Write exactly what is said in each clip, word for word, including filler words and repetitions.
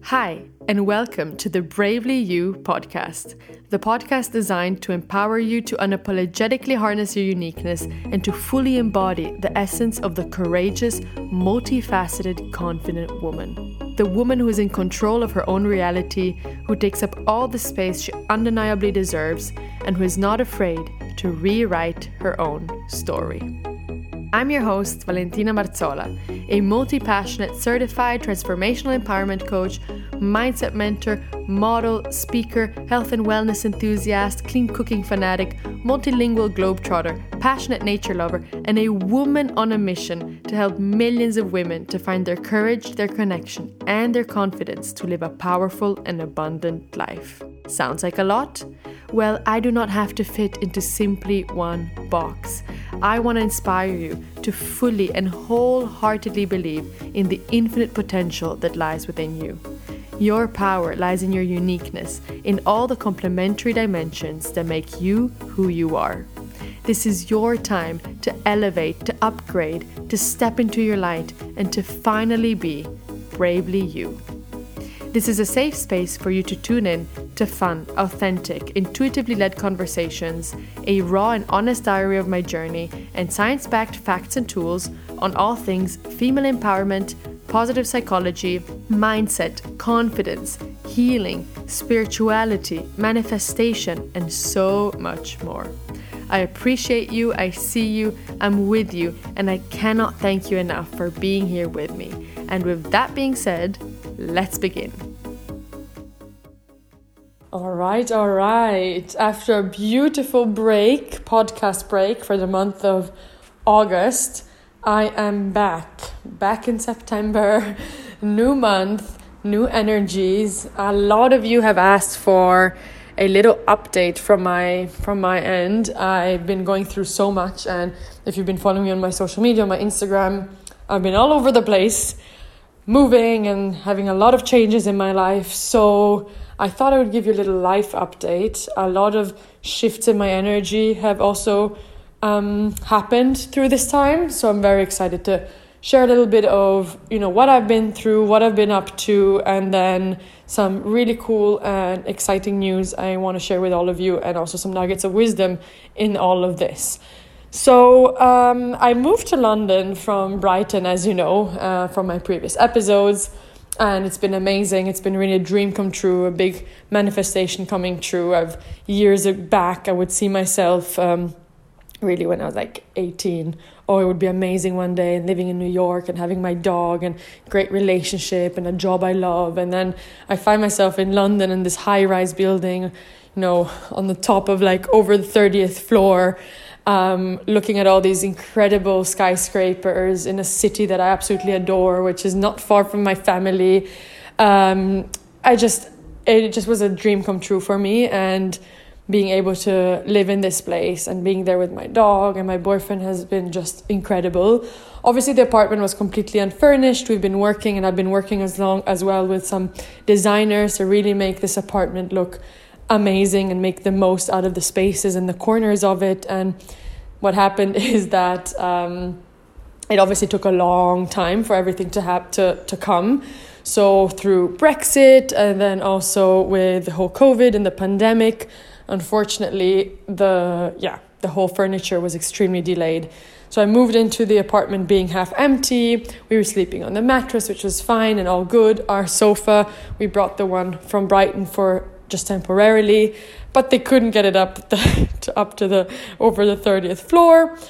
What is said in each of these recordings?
Hi, and welcome to the Bravely You podcast, the podcast designed to empower you to unapologetically harness your uniqueness and to fully embody the essence of the courageous, multifaceted, confident woman. The woman who is in control of her own reality, who takes up all the space she undeniably deserves, and who is not afraid to rewrite her own story. I'm your host, Valentina Marzola, a multi-passionate certified transformational empowerment coach, mindset mentor, model, speaker, health and wellness enthusiast, clean cooking fanatic, multilingual globetrotter, passionate nature lover, and a woman on a mission to help millions of women to find their courage, their connection, and their confidence to live a powerful and abundant life. Sounds like a lot? Well, I do not have to fit into simply one box. I want to inspire you to fully and wholeheartedly believe in the infinite potential that lies within you. Your power lies in your uniqueness, in all the complementary dimensions that make you who you are. This is your time to elevate, to upgrade, to step into your light, and to finally be bravely you. This is a safe space for you to tune in to fun, authentic, intuitively led conversations, a raw and honest diary of my journey, and science-backed facts and tools on all things female empowerment, positive psychology, mindset, confidence, healing, spirituality, manifestation, and so much more. I appreciate you, I see you, I'm with you, and I cannot thank you enough for being here with me. And with that being said, let's begin. All right, all right. After a beautiful break, podcast break for the month of August, I am back. Back in September, new month, new energies. A lot of you have asked for a little update from my from my end. I've been going through so much, and if you've been following me on my social media, on my Instagram, I've been all over the place, moving and having a lot of changes in my life. So I thought I would give you a little life update. A lot of shifts in my energy have also um, happened through this time. So I'm very excited to share a little bit of, you know, what I've been through, what I've been up to, and then some really cool and exciting news I want to share with all of you, and also some nuggets of wisdom in all of this. So um, I moved to London from Brighton, as you know, uh, from my previous episodes, and it's been amazing. It's been really a dream come true, a big manifestation coming true. I've years back, I would see myself um, really when I was like eighteen. Oh, it would be amazing one day, and living in New York and having my dog and great relationship and a job I love. And then I find myself in London in this high-rise building, you know, on the top of like over the thirtieth floor, um, looking at all these incredible skyscrapers in a city that I absolutely adore, which is not far from my family. Um, I just, it just was a dream come true for me, and being able to live in this place and being there with my dog and my boyfriend has been just incredible. Obviously, the apartment was completely unfurnished. We've been working, and I've been working as long as well with some designers to really make this apartment look amazing and make the most out of the spaces and the corners of it. And what happened is that um, it obviously took a long time for everything to have to to come. So through Brexit, and then also with the whole COVID and the pandemic, unfortunately, the yeah the whole furniture was extremely delayed. So I moved into the apartment being half empty. We were sleeping on the mattress, which was fine and all good. Our sofa, we brought the one from Brighton for just temporarily, but they couldn't get it up the, to, up to the over the thirtieth floor.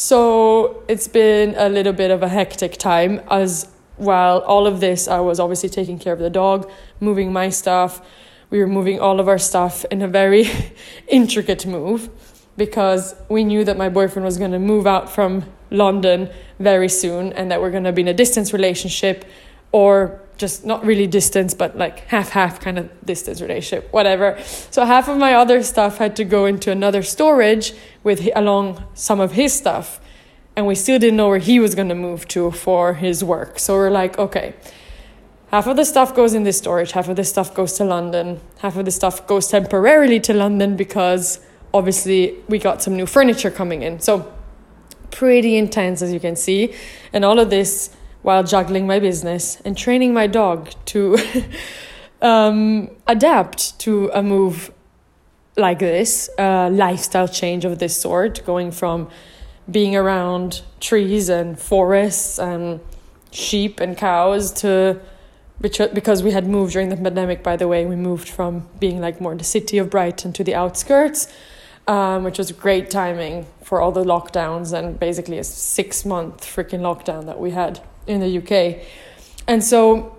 So it's been a little bit of a hectic time. As while all of this, I was obviously taking care of the dog, moving my stuff. We were moving all of our stuff in a very intricate move, because we knew that my boyfriend was going to move out from London very soon, and that we're going to be in a distance relationship, or just not really distance, but like half-half kind of distance relationship, whatever. So half of my other stuff had to go into another storage with along some of his stuff, and we still didn't know where he was going to move to for his work. So we're like, okay, half of the stuff goes in this storage, half of the stuff goes to London, half of the stuff goes temporarily to London because obviously we got some new furniture coming in. So pretty intense, as you can see. And all of this while juggling my business and training my dog to um, adapt to a move like this, a lifestyle change of this sort, going from being around trees and forests and sheep and cows to, because we had moved during the pandemic, by the way, we moved from being like more in the city of Brighton to the outskirts, um, which was great timing for all the lockdowns and basically a six month freaking lockdown that we had in the U K. And so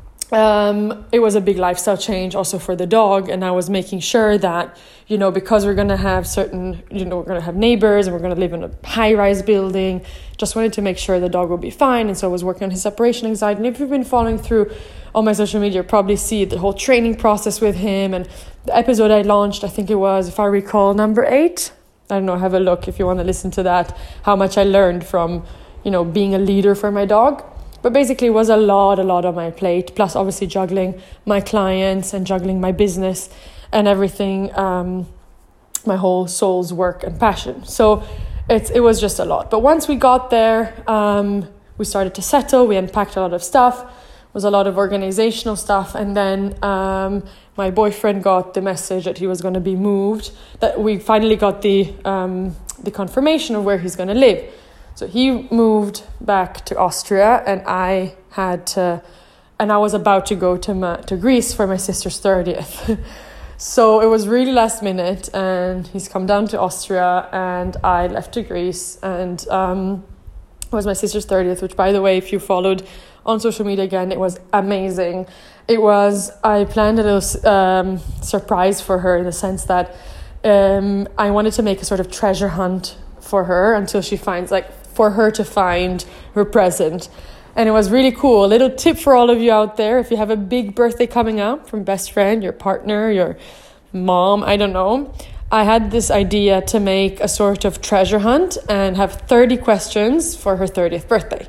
um, it was a big lifestyle change also for the dog. And I was making sure that, you know, because we're going to have certain, you know, we're going to have neighbors and we're going to live in a high-rise building, just wanted to make sure the dog would be fine. And so I was working on his separation anxiety. And if you've been following through on my social media, you'll probably see the whole training process with him. And the episode I launched, I think it was, if I recall, number eight. I don't know, have a look if you want to listen to that, how much I learned from, you know, being a leader for my dog. But basically it was a lot, a lot on my plate, plus obviously juggling my clients and juggling my business and everything, um, my whole soul's work and passion. So it's, it was just a lot. But once we got there, um, we started to settle, we unpacked a lot of stuff, it was a lot of organizational stuff. And then um, my boyfriend got the message that he was going to be moved, that we finally got the um, the confirmation of where he's going to live. So he moved back to Austria, and I had to, and I was about to go to my, to Greece for my sister's thirtieth. So it was really last minute, and he's come down to Austria, and I left to Greece, and um, it was my sister's thirtieth, which, by the way, if you followed on social media again, it was amazing. It was, I planned a little um, surprise for her in the sense that um, I wanted to make a sort of treasure hunt for her until she finds, like, for her to find her present. And it was really cool. A little tip for all of you out there, if you have a big birthday coming up from best friend, your partner, your mom, I don't know. I had this idea to make a sort of treasure hunt and have thirty questions for her thirtieth birthday.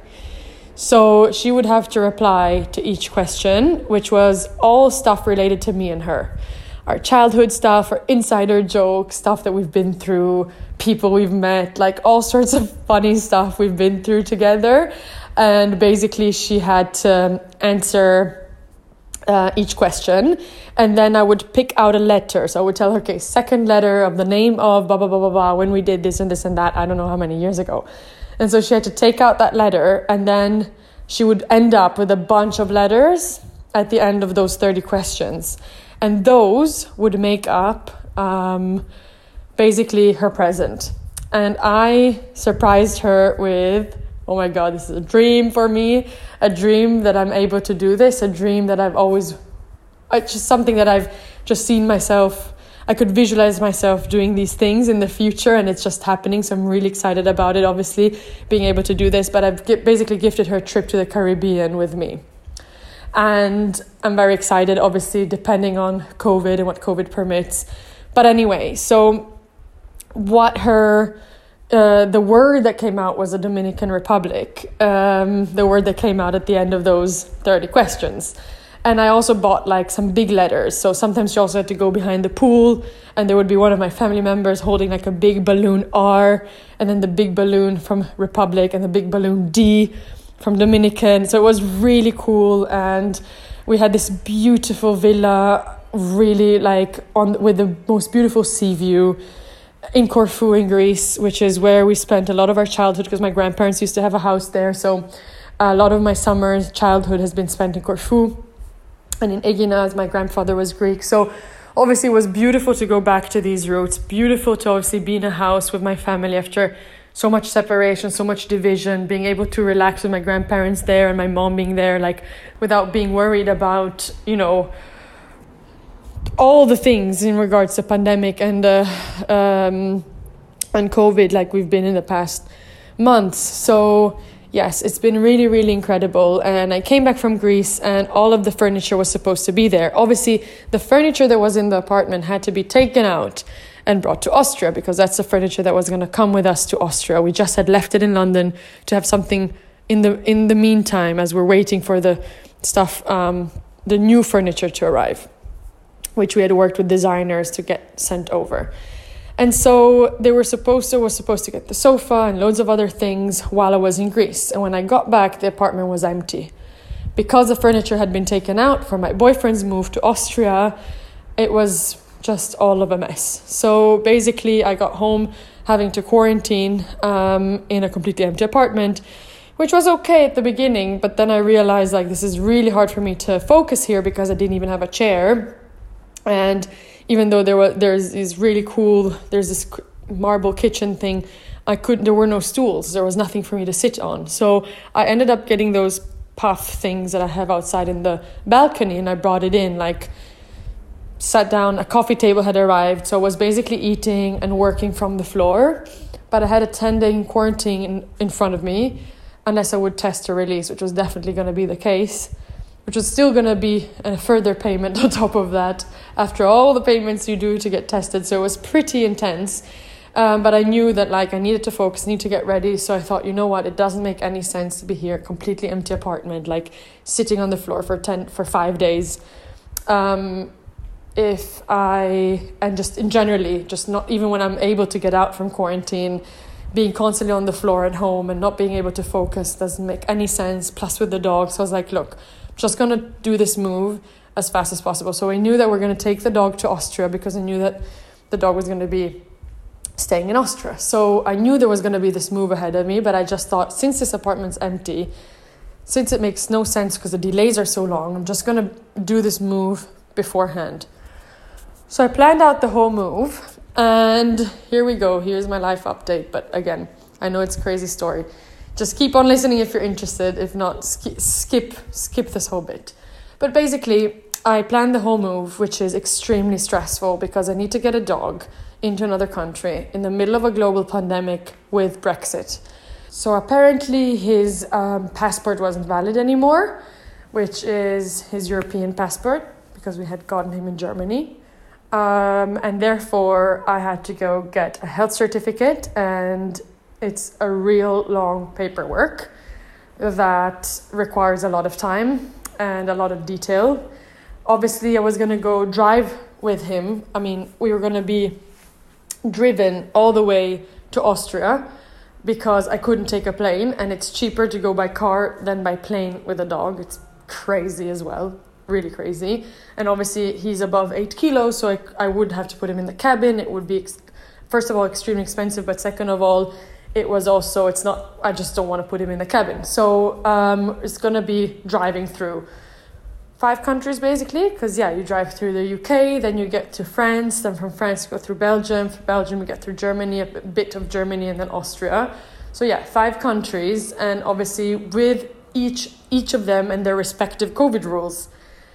So she would have to reply to each question, which was all stuff related to me and her. Our childhood stuff, our insider jokes, stuff that we've been through, people we've met, like all sorts of funny stuff we've been through together. And basically she had to answer uh, each question. And then I would pick out a letter. So I would tell her, okay, second letter of the name of blah, blah, blah, blah, blah, when we did this and this and that. I don't know how many years ago. And so she had to take out that letter, and then she would end up with a bunch of letters at the end of those thirty questions. And those would make up um, basically her present. And I surprised her with, oh my God, this is a dream for me, a dream that I'm able to do this, a dream that I've always, it's just something that I've just seen myself, I could visualize myself doing these things in the future, and it's just happening. So I'm really excited about it, obviously, being able to do this. But I've basically gifted her a trip to the Caribbean with me. And I'm very excited, obviously, depending on COVID and what COVID permits. But anyway, so what her, uh, the word that came out was a Dominican Republic. Um, the word that came out at the end of those thirty questions. And I also bought like some big letters. So sometimes she also had to go behind the pool, and there would be one of my family members holding like a big balloon R, and then the big balloon from Republic, and the big balloon D from Dominican. So it was really cool. And we had this beautiful villa, really like on with the most beautiful sea view in Corfu in Greece, which is where we spent a lot of our childhood, because my grandparents used to have a house there. So a lot of my summer's childhood has been spent in Corfu and in Egina, as my grandfather was Greek. So obviously it was beautiful to go back to these roots, beautiful to obviously be in a house with my family after so much separation, so much division, being able to relax with my grandparents there and my mom being there, like without being worried about, you know, all the things in regards to pandemic and uh, um, and COVID like we've been in the past months. So yes, it's been really, really incredible. And I came back from Greece, and all of the furniture was supposed to be there. Obviously, the furniture that was in the apartment had to be taken out and brought to Austria, because that's the furniture that was going to come with us to Austria. We just had left it in London to have something in the in the meantime, as we're waiting for the stuff, um, the new furniture to arrive, which we had worked with designers to get sent over. And so they were supposed to was supposed to get the sofa and loads of other things while I was in Greece. And when I got back, the apartment was empty. because the furniture had been taken out for my boyfriend's move to Austria, it was just all of a mess. So basically I got home having to quarantine um, in a completely empty apartment, which was okay at the beginning, but then I realized like this is really hard for me to focus here because I didn't even have a chair. And even though there was there's these really cool, there's this marble kitchen thing, I couldn't, there were no stools, there was nothing for me to sit on. So I ended up getting those puff things that I have outside in the balcony, and I brought it in, like sat down, a coffee table had arrived, so I was basically eating and working from the floor, but I had a ten day quarantine in, in front of me, unless I would test or release, which was definitely going to be the case, which was still going to be a further payment on top of that after all the payments you do to get tested. So it was pretty intense. Um, but I knew that like I needed to focus, need to get ready. So I thought, you know what, it doesn't make any sense to be here, completely empty apartment, like sitting on the floor for ten for five days. Um, if I, and just in generally, just not even when I'm able to get out from quarantine, being constantly on the floor at home and not being able to focus doesn't make any sense. Plus with the dog. So I was like, look, I'm just going to do this move as fast as possible. So I knew that we're going to take the dog to Austria because I knew that the dog was going to be staying in Austria. So I knew there was going to be this move ahead of me, but I just thought, since this apartment's empty, since it makes no sense because the delays are so long, I'm just going to do this move beforehand. So I planned out the whole move, and here we go. Here's my life update. But again, I know it's a crazy story. Just keep on listening if you're interested. If not, sk- skip skip this whole bit. But basically, I planned the whole move, which is extremely stressful because I need to get a dog into another country in the middle of a global pandemic with Brexit. So apparently his um, passport wasn't valid anymore, which is his European passport, because we had gotten him in Germany. Um, and therefore I had to go get a health certificate, and it's a real long paperwork that requires a lot of time and a lot of detail. Obviously I was going to go drive with him. I mean, we were going to be driven all the way to Austria because I couldn't take a plane, and it's cheaper to go by car than by plane with a dog. It's crazy as well, really crazy. And obviously he's above eight kilos, so I, I would have to put him in the cabin. It would be ex- first of all extremely expensive, but second of all it was also, it's not, I just don't want to put him in the cabin. So um, it's going to be driving through five countries basically, because yeah, you drive through the U K, then you get to France, then from France you go through Belgium, from Belgium you get through Germany, a bit of Germany, and then Austria. So yeah, five countries, and obviously with each each of them and their respective COVID rules.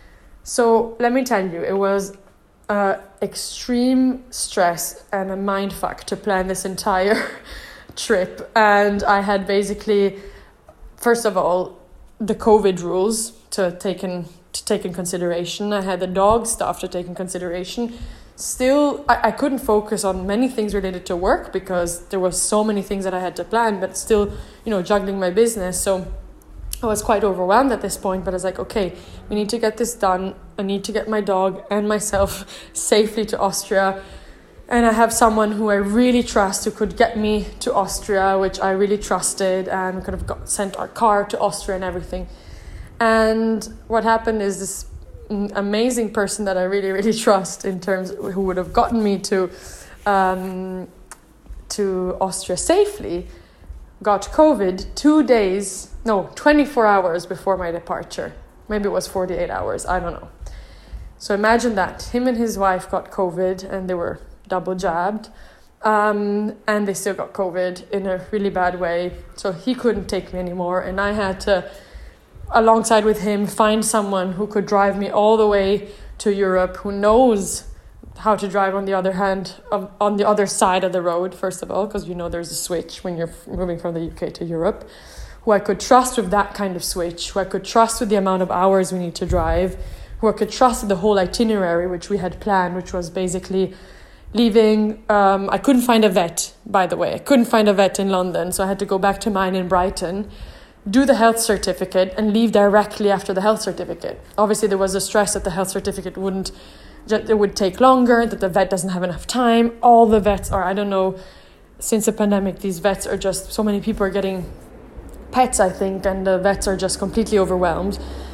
So let me tell you, it was uh, extreme stress and a mind fuck to plan this entire trip. And I had basically, first of all, the COVID rules to take in to take in consideration. I had the dog stuff to take in consideration. Still, I, I couldn't focus on many things related to work because there was so many things that I had to plan, but still, you know, juggling my business. So I was quite overwhelmed at this point, but I was like, okay, we need to get this done. I need to get my dog and myself safely to Austria. And I have someone who I really trust who could get me to Austria, which I really trusted, and we could have got, sent our car to Austria and everything. And what happened is this amazing person that I really, really trust in terms of who would have gotten me to um, to Austria safely got COVID two days, no, twenty-four hours before my departure. Maybe it was forty-eight hours, I don't know. So imagine that. Him and his wife got COVID, and they were double jabbed. Um, and they still got COVID in a really bad way. So he couldn't take me anymore, and I had to, alongside with him, find someone who could drive me all the way to Europe, who knows how to drive on the other hand, of, on the other side of the road, first of all, because you know there's a switch when you're moving from the U K to Europe, who I could trust with that kind of switch, who I could trust with the amount of hours we need to drive, who I could trust with the whole itinerary, which we had planned, which was basically leaving. Um, I couldn't find a vet, by the way. I couldn't find a vet in London, so I had to go back to mine in Brighton, do the health certificate, and leave directly after the health certificate. Obviously, there was a stress that the health certificate wouldn't, it would take longer, that the vet doesn't have enough time. All the vets are, I don't know, since the pandemic, these vets are just, so many people are getting pets, I think, and the vets are just completely overwhelmed.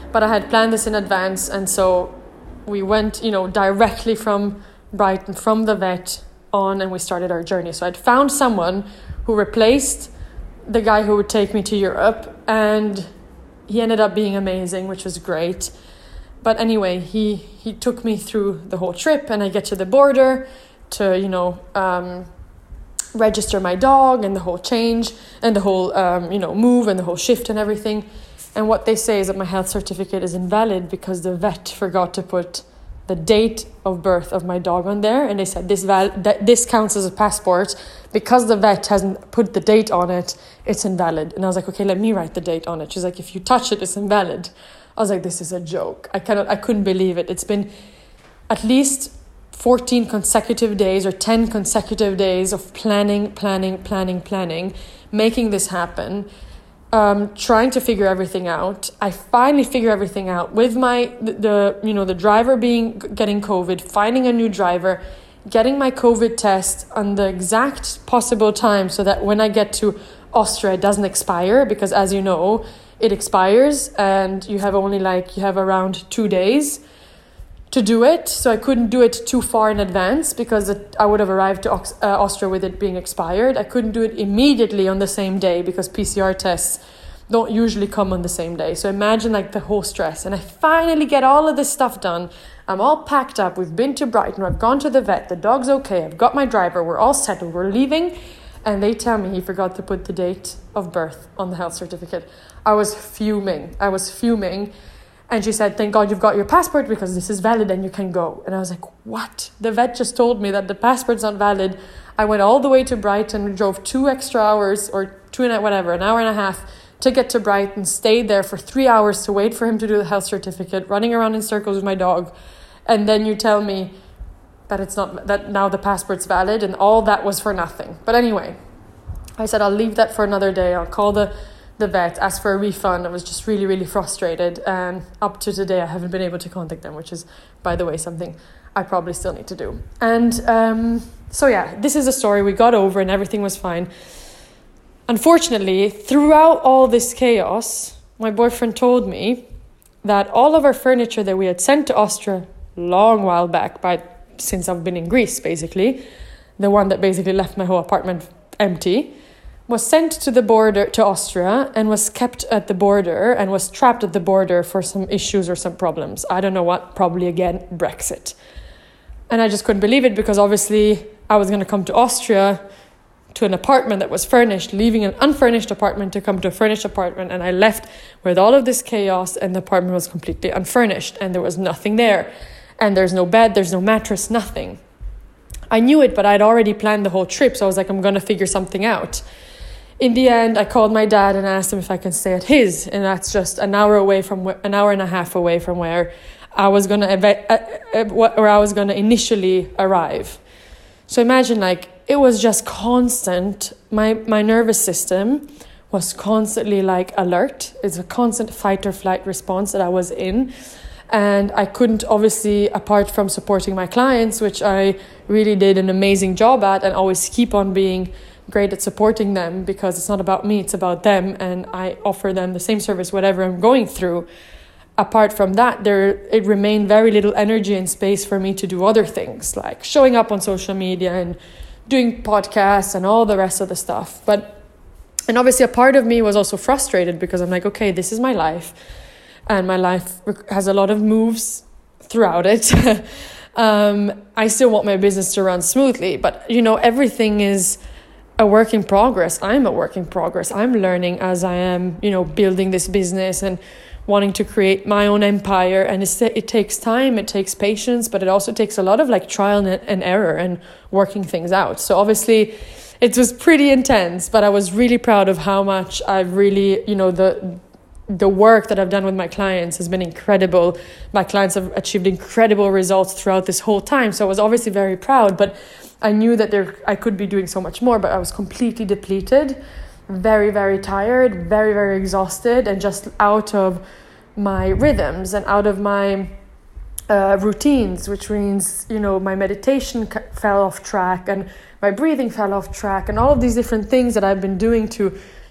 But I had planned this in advance, and so we went, you know, directly from Brighton, from the vet on, and we started our journey. So I'd found someone who replaced the guy who would take me to Europe, and he ended up being amazing, which was great. But anyway, he, he took me through the whole trip, and I get to the border to, you know, um, register my dog and the whole change and the whole, um, you know, move and the whole shift and everything. And what they say is that my health certificate is invalid because the vet forgot to put the date of birth of my dog on there. And they said this val- that this counts as a passport. Because the vet hasn't put the date on it, it's invalid. And I was like, okay, let me write the date on it. She's like, if you touch it, it's invalid. I was like, this is a joke. I cannot, I couldn't believe it. It's been at least fourteen consecutive days or ten consecutive days of planning, planning, planning, planning, making this happen, um, trying to figure everything out. I finally figure everything out with my, the, the you know, the driver being, getting COVID, finding a new driver, getting my COVID test on the exact possible time so that when I get to Austria, it doesn't expire, because as you know, it expires and you have only like, you have around two days to do it. So I couldn't do it too far in advance because it, I would have arrived to uh, Austria with it being expired. I couldn't do it immediately on the same day because P C R tests don't usually come on the same day. So imagine like the whole stress. And I finally get all of this stuff done. I'm all packed up. We've been to Brighton. I've gone to the vet. The dog's okay. I've got my driver. We're all settled. We're leaving. And they tell me he forgot to put the date of birth on the health certificate. I was fuming. I was fuming. And she said, thank God you've got your passport because this is valid and you can go. And I was like, what? The vet just told me that the passport's not valid. I went all the way to Brighton, drove two extra hours or two and a, whatever, an hour and a half to get to Brighton, stayed there for three hours to wait for him to do the health certificate, running around in circles with my dog. And then you tell me that it's not, that now the passport's valid, and all that was for nothing. But anyway, I said, I'll leave that for another day. I'll call the, the vet, ask for a refund. I was just really, really frustrated. And up to today, I haven't been able to contact them, which is, by the way, something I probably still need to do. And um, so, yeah, this is a story we got over and everything was fine. Unfortunately, throughout all this chaos, my boyfriend told me that all of our furniture that we had sent to Austria long while back, by since I've been in Greece, basically, the one that basically left my whole apartment empty, was sent to the border, to Austria, and was kept at the border and was trapped at the border for some issues or some problems. I don't know what, probably again, Brexit. And I just couldn't believe it because obviously I was going to come to Austria to an apartment that was furnished, leaving an unfurnished apartment to come to a furnished apartment. And I left with all of this chaos and the apartment was completely unfurnished and there was nothing there. And there's no bed, there's no mattress, nothing. I knew it, but I'd already planned the whole trip. So I was like, I'm going to figure something out. In the end, I called my dad and asked him if I can stay at his. And that's just an hour away from, where, an hour and a half away from where I was going to, uh, where I was going to initially arrive. So imagine like, it was just constant. My, my nervous system was constantly like alert. It's a constant fight or flight response that I was in. And I couldn't, obviously, apart from supporting my clients, which I really did an amazing job at and always keep on being great at supporting them because it's not about me, it's about them. And I offer them the same service, whatever I'm going through. Apart from that, there it remained very little energy and space for me to do other things like showing up on social media and doing podcasts and all the rest of the stuff. But, and obviously a part of me was also frustrated because I'm like, okay, this is my life. And my life has a lot of moves throughout it. um, I still want my business to run smoothly. But, you know, everything is a work in progress. I'm a work in progress. I'm learning as I am, you know, building this business and wanting to create my own empire. And it's, it takes time, it takes patience, but it also takes a lot of like trial and, and error and working things out. So obviously it was pretty intense, but I was really proud of how much I've really, you know, the... the work that I've done with my clients has been incredible. My clients have achieved incredible results throughout this whole time. So I was obviously very proud, but I knew that there I could be doing so much more, but I was completely depleted, very, very tired, very, very exhausted, and just out of my rhythms and out of my uh, routines, which means, you know, my meditation c- fell off track and my breathing fell off track and all of these different things that I've been doing to,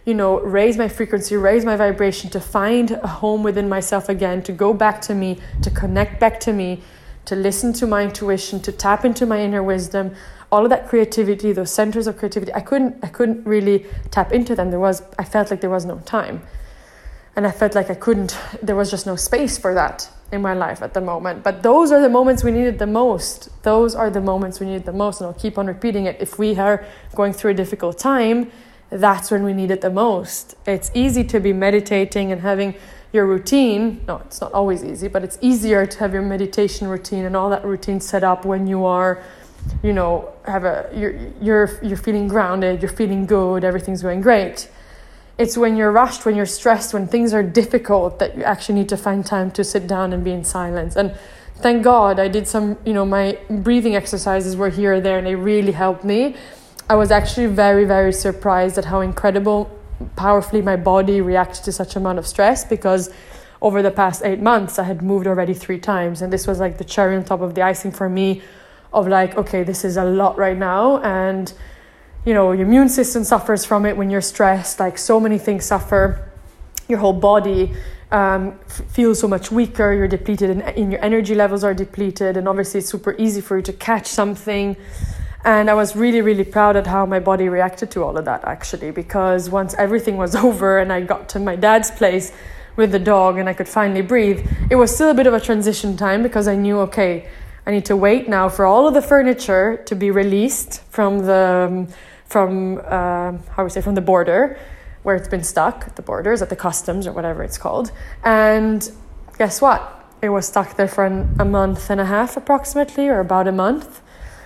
you know, raise my frequency, raise my vibration, to find a home within myself again, to go back to me, to connect back to me, to listen to my intuition, to tap into my inner wisdom, all of that creativity, those centers of creativity. I couldn't, I couldn't really tap into them. There was, I felt like there was no time. And I felt like I couldn't, there was just no space for that in my life at the moment. But those are the moments we needed the most. Those are the moments we needed the most. And I'll keep on repeating it. If we are going through a difficult time, that's when we need it the most. It's easy to be meditating and having your routine. No, it's not always easy, but it's easier to have your meditation routine and all that routine set up when you are, you know, have a you're you're you're feeling grounded, you're feeling good, everything's going great. It's when you're rushed, when you're stressed, when things are difficult, that you actually need to find time to sit down and be in silence. And thank God I did some, you know, my breathing exercises were here or there, and they really helped me. I was actually very, very surprised at how incredible, powerfully my body reacted to such amount of stress, because over the past eight months, I had moved already three times. And this was like the cherry on top of the icing for me of like, okay, this is a lot right now. And, you know, your immune system suffers from it when you're stressed. Like so many things suffer. Your whole body um, f- feels so much weaker. You're depleted and, and your energy levels are depleted. And obviously it's super easy for you to catch something. And I was really, really proud at how my body reacted to all of that, actually, because once everything was over and I got to my dad's place with the dog and I could finally breathe, it was still a bit of a transition time, because I knew, okay, I need to wait now for all of the furniture to be released from the, um, from, uh, how we say, from the border, where it's been stuck, the borders, at the customs or whatever it's called. And guess what? It was stuck there for an, a month and a half approximately, or about a month.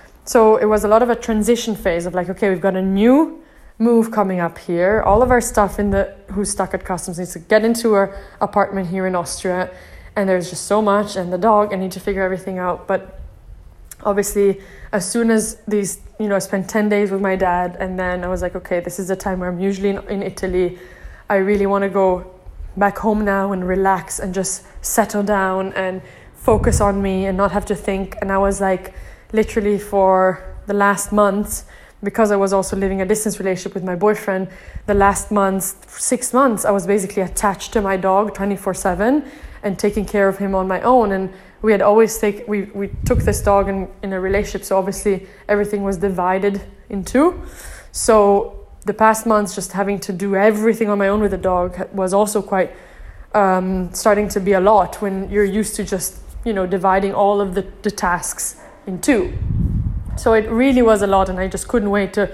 So it was a lot of a transition phase of like, okay, we've got a new move coming up here. All of our stuff in the who's stuck at customs needs to get into our apartment here in Austria. And there's just so much. And the dog, I need to figure everything out. But obviously, as soon as these, you know, I spent ten days with my dad. And then I was like, okay, this is the time where I'm usually in, in Italy. I really want to go back home now and relax and just settle down and focus on me and not have to think. And I was like, literally for the last month, because I was also living a distance relationship with my boyfriend, the last months, six months, I was basically attached to my dog twenty-four seven and taking care of him on my own. And we had always take we, we took this dog in, in a relationship, so obviously everything was divided in two. So the past months, just having to do everything on my own with the dog was also quite um, starting to be a lot when you're used to just, you know, dividing all of the, the tasks in two. So it really was a lot, and I just couldn't wait to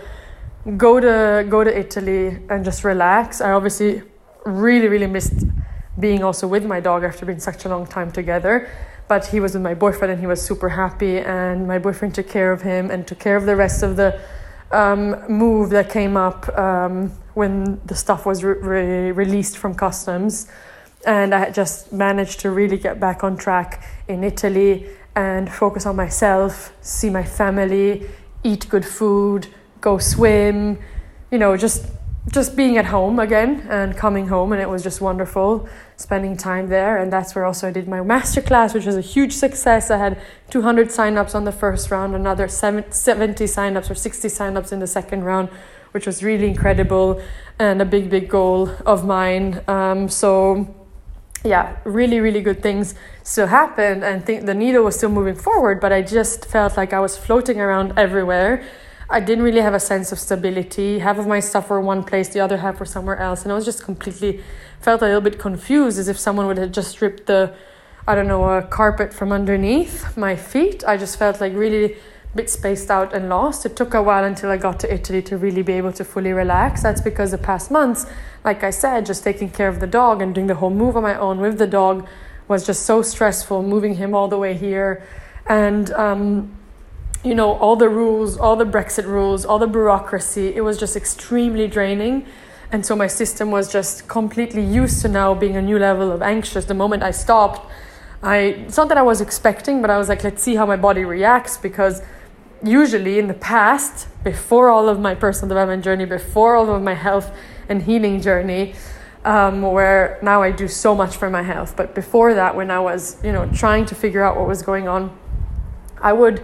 go to go to Italy and just relax. I obviously really, really missed being also with my dog after being such a long time together. But he was with my boyfriend and he was super happy, and my boyfriend took care of him and took care of the rest of the um, move that came up um, when the stuff was re- re- released from customs. And I had just managed to really get back on track in Italy and focus on myself, see my family, eat good food, go swim, you know, just just being at home again and coming home. And it was just wonderful spending time there. And that's where also I did my masterclass, which was a huge success. I had two hundred signups on the first round, another seventy signups or sixty signups in the second round, which was really incredible and a big, big goal of mine. Um, so yeah, really, really good things still happened, and think the needle was still moving forward, but I just felt like I was floating around everywhere. I didn't really have a sense of stability. Half of my stuff were one place, the other half were somewhere else, and I was just completely felt a little bit confused, as if someone would have just stripped the, I don't know, a carpet from underneath my feet. I just felt like really a bit spaced out and lost. It took a while until I got to Italy to really be able to fully relax. That's because the past months, like I said, just taking care of the dog and doing the whole move on my own with the dog was just so stressful, moving him all the way here. And, um, you know, all the rules, all the Brexit rules, all the bureaucracy, it was just extremely draining. And so my system was just completely used to now being a new level of anxious. The moment I stopped, I, it's not that I was expecting, but I was like, let's see how my body reacts, because usually in the past, before all of my personal development journey, before all of my health and healing journey, um, where now I do so much for my health. But before that, when I was, you know, trying to figure out what was going on, I would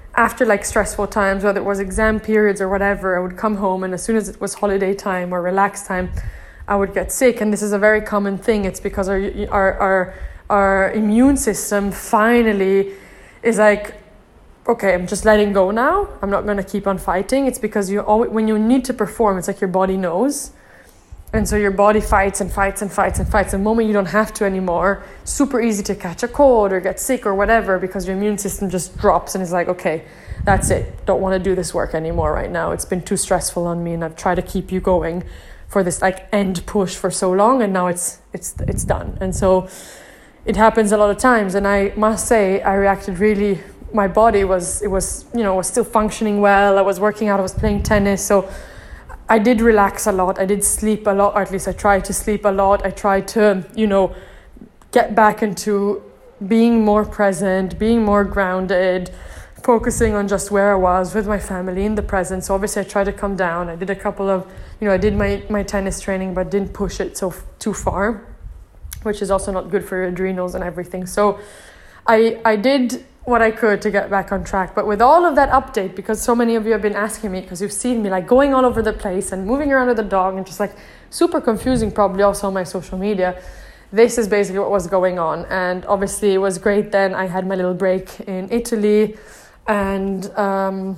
after like stressful times, whether it was exam periods or whatever, I would come home, and as soon as it was holiday time or relaxed time, I would get sick. And this is a very common thing. It's because our our our, our immune system finally is like, okay, I'm just letting go now. I'm not going to keep on fighting. It's because you always, when you need to perform, it's like your body knows. And so your body fights and fights and fights and fights. The moment you don't have to anymore, super easy to catch a cold or get sick or whatever, because your immune system just drops and is like, okay, that's it. Don't want to do this work anymore right now. It's been too stressful on me, and I've tried to keep you going for this like end push for so long, and now it's it's it's done. And so it happens a lot of times. And I must say, I reacted really, my body was, it was, you know, was still functioning well. I was working out, I was playing tennis. So I did relax a lot. I did sleep a lot, or at least I tried to sleep a lot. I tried to, you know, get back into being more present, being more grounded, focusing on just where I was with my family in the present. So obviously I tried to come down. I did a couple of, you know, I did my, my tennis training, but didn't push it so too far, which is also not good for your adrenals and everything. So I I did what I could to get back on track. But with all of that update, because so many of you have been asking me, because you've seen me like going all over the place and moving around with the dog and just like super confusing, probably also on my social media, this is basically what was going on. And obviously it was great. Then I had my little break in Italy, and um,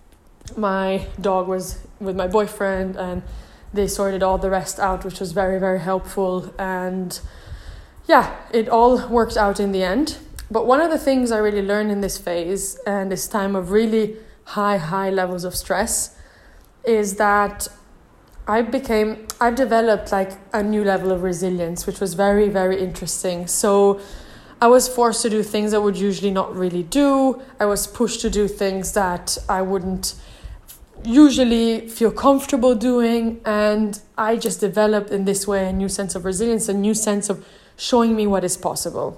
my dog was with my boyfriend, and they sorted all the rest out, which was very, very helpful. And yeah, it all worked out in the end. But one of the things I really learned in this phase and this time of really high, high levels of stress is that I became, I've developed like a new level of resilience, which was very, very interesting. So I was forced to do things I would usually not really do. I was pushed to do things that I wouldn't usually feel comfortable doing. And I just developed in this way a new sense of resilience, a new sense of showing me what is possible.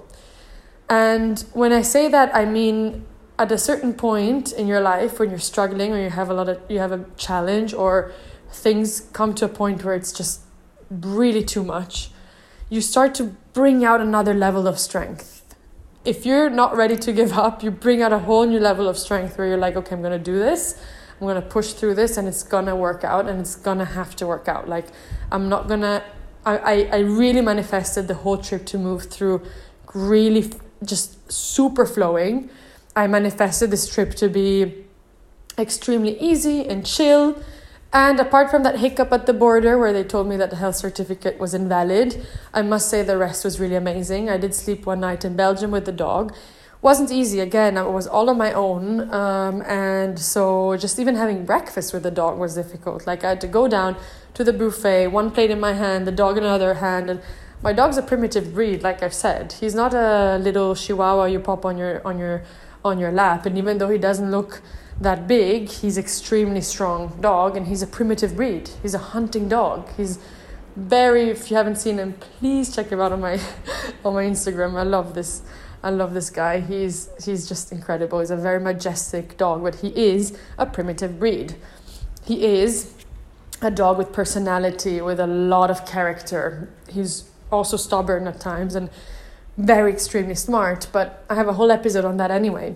And when I say that, I mean at a certain point in your life when you're struggling, or you have a lot of you have a challenge, or things come to a point where it's just really too much, you start to bring out another level of strength. If you're not ready to give up, you bring out a whole new level of strength where you're like, okay, I'm going to do this. I'm going to push through this, and it's going to work out, and it's going to have to work out. Like, I'm not going to, I, I really manifested the whole trip to move through really just super flowing. I manifested this trip to be extremely easy and chill. And apart from that hiccup at the border where they told me that the health certificate was invalid, I must say the rest was really amazing. I did sleep one night in Belgium with the dog. Wasn't easy, again, it was all on my own. Um, and so just even having breakfast with the dog was difficult. Like, I had to go down to the buffet, one plate in my hand, the dog in another hand, and my dog's a primitive breed, like I've said. He's not a little chihuahua you pop on your on your on your lap. And even though he doesn't look that big, he's extremely strong dog, and he's a primitive breed. He's a hunting dog. He's very, if you haven't seen him, please check him out on my on my Instagram. I love this. I love this guy. He's he's just incredible. He's a very majestic dog, but he is a primitive breed. He is a dog with personality, with a lot of character. He's also stubborn at times and very extremely smart, but I have a whole episode on that anyway.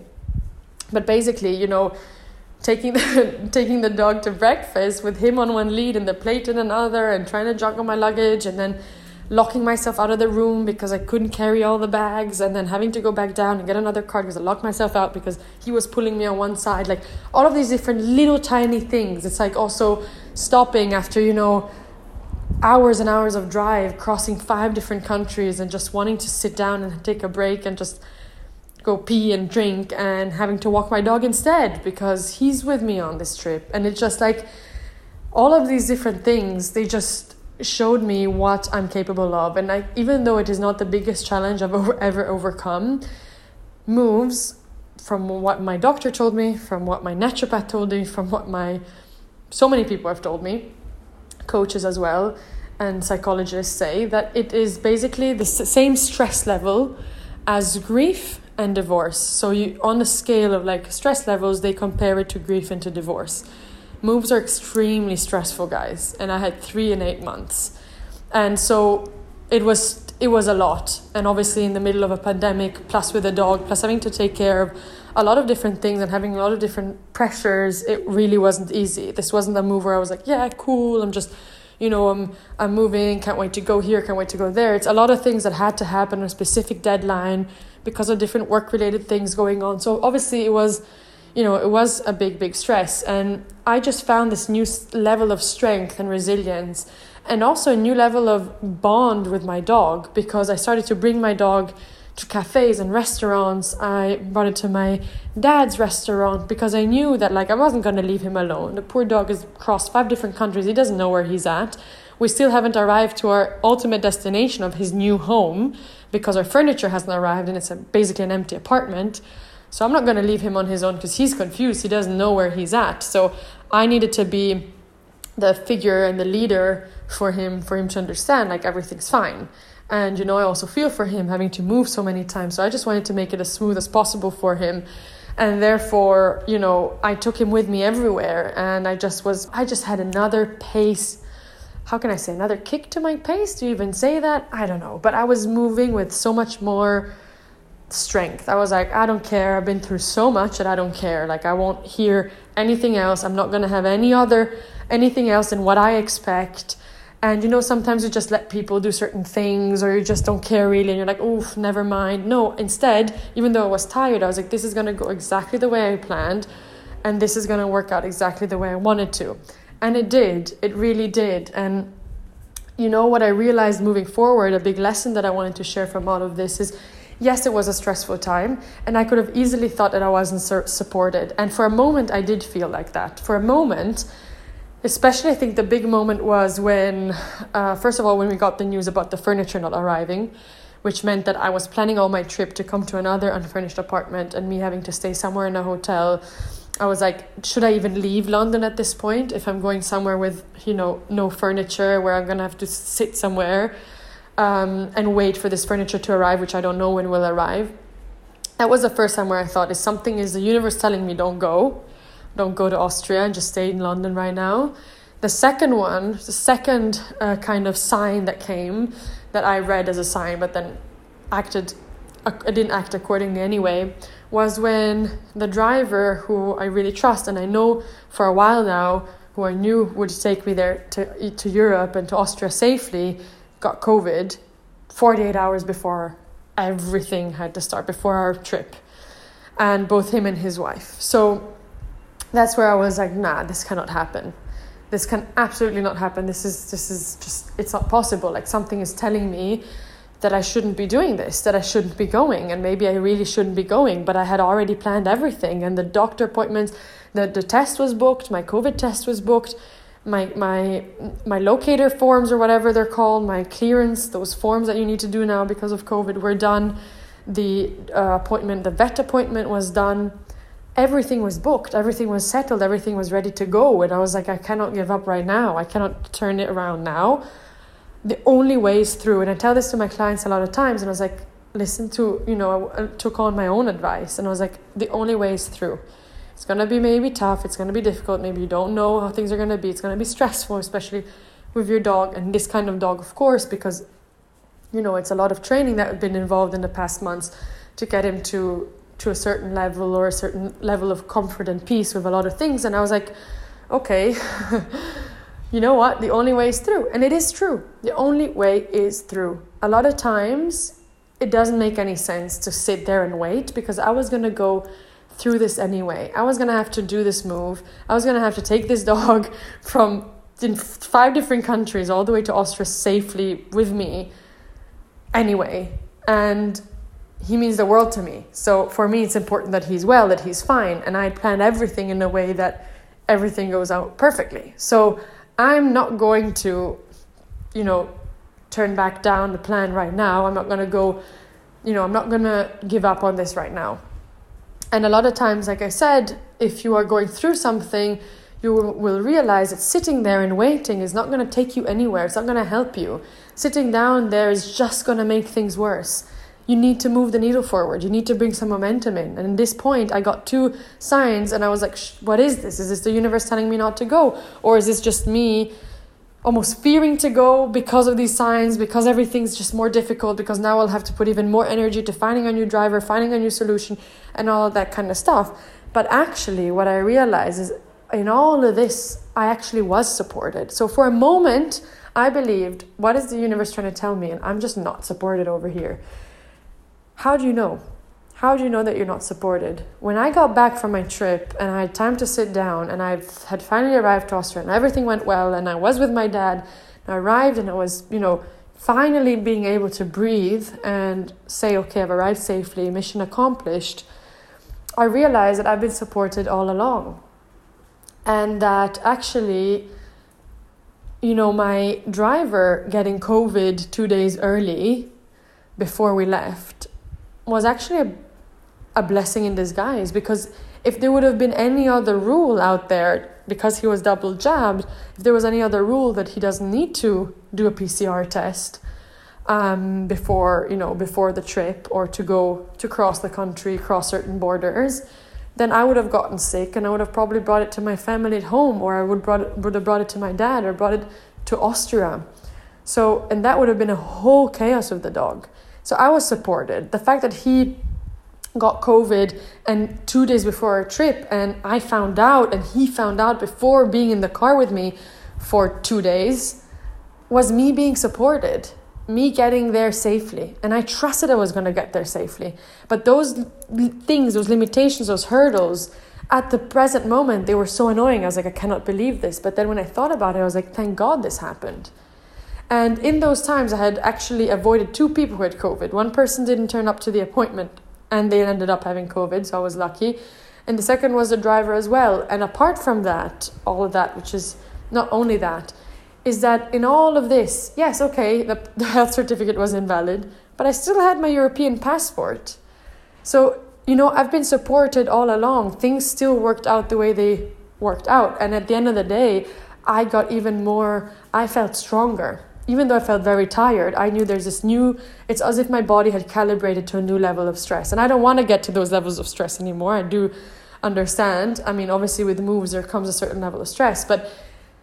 But basically, you know, taking the taking the dog to breakfast with him on one lead and the plate in another, and trying to juggle my luggage, and then locking myself out of the room because I couldn't carry all the bags, and then having to go back down and get another card because I locked myself out because he was pulling me on one side. Like, all of these different little tiny things. It's like also stopping after, you know, hours and hours of drive, crossing five different countries, and just wanting to sit down and take a break and just go pee and drink, and having to walk my dog instead because he's with me on this trip. And it's just like all of these different things, they just showed me what I'm capable of. And I, even though it is not the biggest challenge I've over, ever overcome, moves from what my doctor told me, from what my naturopath told me, from what my so many people have told me, coaches as well, and psychologists say that it is basically the same stress level as grief and divorce. So you, on a scale of like stress levels, they compare it to grief and to divorce. Moves are extremely stressful, guys, and I had three in eight months, and so it was it was a lot. And obviously in the middle of a pandemic, plus with a dog, plus having to take care of a lot of different things and having a lot of different pressures, it really wasn't easy. This wasn't a move where I was like, yeah, cool, I'm just, you know, I'm I'm moving, can't wait to go here, can't wait to go there. It's a lot of things that had to happen on a specific deadline because of different work-related things going on. So obviously it was, you know, it was a big, big stress. And I just found this new level of strength and resilience, and also a new level of bond with my dog, because I started to bring my dog to cafes and restaurants. I brought it to my dad's restaurant because I knew that like I wasn't going to leave him alone. The poor dog has crossed five different countries. He doesn't know where he's at. We still haven't arrived to our ultimate destination of his new home because our furniture hasn't arrived and it's a, basically an empty apartment. So I'm not going to leave him on his own because he's confused. He doesn't know where he's at. So I needed to be the figure and the leader for him, for him to understand like everything's fine. And, you know, I also feel for him having to move so many times. So I just wanted to make it as smooth as possible for him. And therefore, you know, I took him with me everywhere. And I just was, I just had another pace. How can I say, another kick to my pace? Do you even say that? I don't know. But I was moving with so much more strength. I was like, I don't care. I've been through so much that I don't care. Like, I won't hear anything else. I'm not going to have any other, anything else than what I expect. And, you know, sometimes you just let people do certain things, or you just don't care really. And you're like, oof, never mind. No, instead, even though I was tired, I was like, this is going to go exactly the way I planned. And this is going to work out exactly the way I wanted to. And it did. It really did. And, you know, what I realized moving forward, a big lesson that I wanted to share from all of this is, yes, it was a stressful time, and I could have easily thought that I wasn't sur- supported. And for a moment, I did feel like that. For a moment, especially I think the big moment was when, uh, first of all, when we got the news about the furniture not arriving, which meant that I was planning all my trip to come to another unfurnished apartment and me having to stay somewhere in a hotel. I was like, should I even leave London at this point if I'm going somewhere with, you know, no furniture, where I'm going to have to sit somewhere um, and wait for this furniture to arrive, which I don't know when will arrive. That was the first time where I thought, is something, is the universe telling me don't go? Don't go to Austria and just stay in London right now. The second one, the second uh, kind of sign that came, that I read as a sign, but then acted, I didn't act accordingly anyway, was when the driver, who I really trust and I know for a while now, who I knew would take me there to to Europe and to Austria safely, got COVID forty-eight hours before everything had to start, before our trip, and both him and his wife. So that's where I was like, nah, this cannot happen. This can absolutely not happen. This is this is just, it's not possible. Like, something is telling me that I shouldn't be doing this, that I shouldn't be going, and maybe I really shouldn't be going, but I had already planned everything, and the doctor appointments, the, the test was booked, my COVID test was booked, my my my locator forms, or whatever they're called, my clearance, those forms that you need to do now because of COVID, were done. The uh, appointment, the vet appointment was done. Everything was booked, everything was settled, everything was ready to go. And I was like, I cannot give up right now. I cannot turn it around now. The only way is through. And I tell this to my clients a lot of times. And I was like, listen to, you know, I took on my own advice. And I was like, the only way is through. It's going to be maybe tough. It's going to be difficult. Maybe you don't know how things are going to be. It's going to be stressful, especially with your dog, and this kind of dog, of course, because, you know, it's a lot of training that have been involved in the past months to get him to to a certain level, or a certain level of comfort and peace with a lot of things. And I was like, okay, you know what? The only way is through. And it is true. The only way is through. A lot of times it doesn't make any sense to sit there and wait, because I was going to go through this anyway. I was going to have to do this move. I was going to have to take this dog from in five different countries all the way to Austria safely with me anyway. And he means the world to me. So for me, it's important that he's well, that he's fine. And I planned everything in a way that everything goes out perfectly. So I'm not going to, you know, turn back down the plan right now. I'm not going to go, you know, I'm not going to give up on this right now. And a lot of times, like I said, if you are going through something, you will realize that sitting there and waiting is not going to take you anywhere. It's not going to help you. Sitting down there is just going to make things worse. You need to move the needle forward. You need to bring some momentum in. And at this point, I got two signs and I was like, what is this? Is this the universe telling me not to go? Or is this just me almost fearing to go because of these signs, because everything's just more difficult, because now I'll have to put even more energy to finding a new driver, finding a new solution, and all of that kind of stuff. But actually, what I realized is in all of this, I actually was supported. So for a moment, I believed, what is the universe trying to tell me? And I'm just not supported over here. How do you know? How do you know that you're not supported? When I got back from my trip and I had time to sit down and I had finally arrived to Austria and everything went well and I was with my dad, and I arrived and I was, you know, finally being able to breathe and say, okay, I've arrived safely, mission accomplished, I realized that I've been supported all along. And that actually, you know, my driver getting COVID two days early before we left was actually a a blessing in disguise, because if there would have been any other rule out there, because he was double jabbed, if there was any other rule that he doesn't need to do a P C R test um, before, you know, before the trip, or to go to cross the country, cross certain borders, then I would have gotten sick and I would have probably brought it to my family at home, or I would brought it, would have brought it to my dad, or brought it to Austria. So, and that would have been a whole chaos with the dog. So I was supported. The fact that he got COVID and two days before our trip, and I found out and he found out before being in the car with me for two days, was me being supported, me getting there safely. And I trusted I was going to get there safely. But those things, those limitations, those hurdles, at the present moment, they were so annoying. I was like, I cannot believe this. But then when I thought about it, I was like, thank God this happened. And in those times, I had actually avoided two people who had COVID. One person didn't turn up to the appointment, and they ended up having COVID, so I was lucky. And the second was the driver as well. And apart from that, all of that, which is not only that, is that in all of this, yes, okay, the, the health certificate was invalid, but I still had my European passport. So, you know, I've been supported all along. Things still worked out the way they worked out. And at the end of the day, I got even more, I felt stronger. Even though I felt very tired, I knew there's this new, it's as if my body had calibrated to a new level of stress. And I don't want to get to those levels of stress anymore. I do understand. I mean, obviously with moves, there comes a certain level of stress. But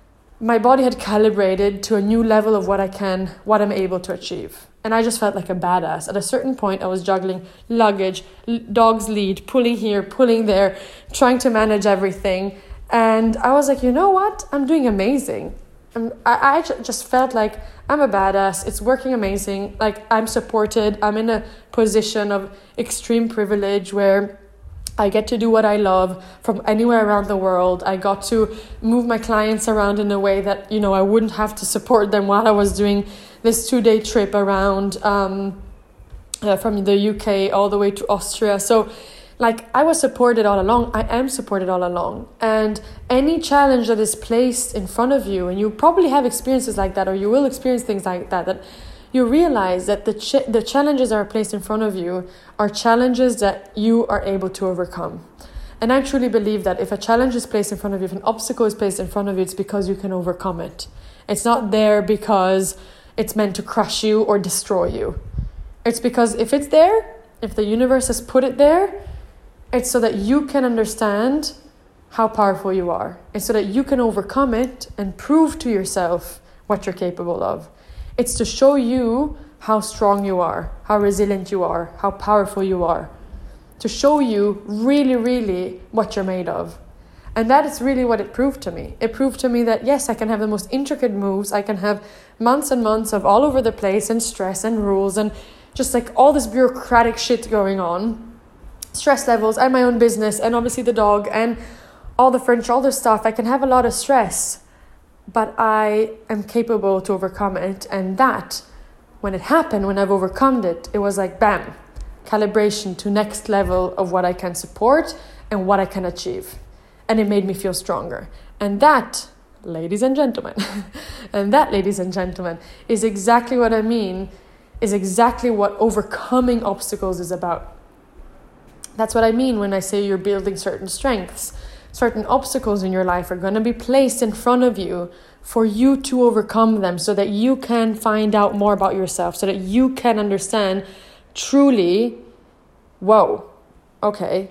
my body had calibrated to a new level of what I can, what I'm able to achieve. And I just felt like a badass. At a certain point, I was juggling luggage, l- dog's lead, pulling here, pulling there, trying to manage everything. And I was like, you know what? I'm doing amazing. And I, I just felt like I'm a badass. It's working amazing. Like, I'm supported. I'm in a position of extreme privilege where I get to do what I love from anywhere around the world. I got to move my clients around in a way that, you know, I wouldn't have to support them while I was doing this two-day trip around um, uh, from the U K all the way to Austria. So, like, I was supported all along. I am supported all along. And any challenge that is placed in front of you, and you probably have experiences like that, or you will experience things like that, that you realize that the ch- the challenges that are placed in front of you are challenges that you are able to overcome. And I truly believe that if a challenge is placed in front of you, if an obstacle is placed in front of you, it's because you can overcome it. It's not there because it's meant to crush you or destroy you. It's because if it's there, if the universe has put it there, it's so that you can understand how powerful you are. It's so that you can overcome it and prove to yourself what you're capable of. It's to show you how strong you are, how resilient you are, how powerful you are. To show you really, really what you're made of. And that is really what it proved to me. It proved to me that, yes, I can have the most intricate moves. I can have months and months of all over the place and stress and rules and just like all this bureaucratic shit going on. Stress levels and my own business and obviously the dog and all the furniture, all the stuff. I can have a lot of stress, but I am capable to overcome it. And that, when it happened, when I've overcome it, it was like, bam, calibration to next level of what I can support and what I can achieve. And it made me feel stronger. And that, ladies and gentlemen, and that, ladies and gentlemen, is exactly what I mean, is exactly what overcoming obstacles is about. That's what I mean when I say you're building certain strengths. Certain obstacles in your life are going to be placed in front of you for you to overcome them so that you can find out more about yourself, so that you can understand truly, whoa, okay,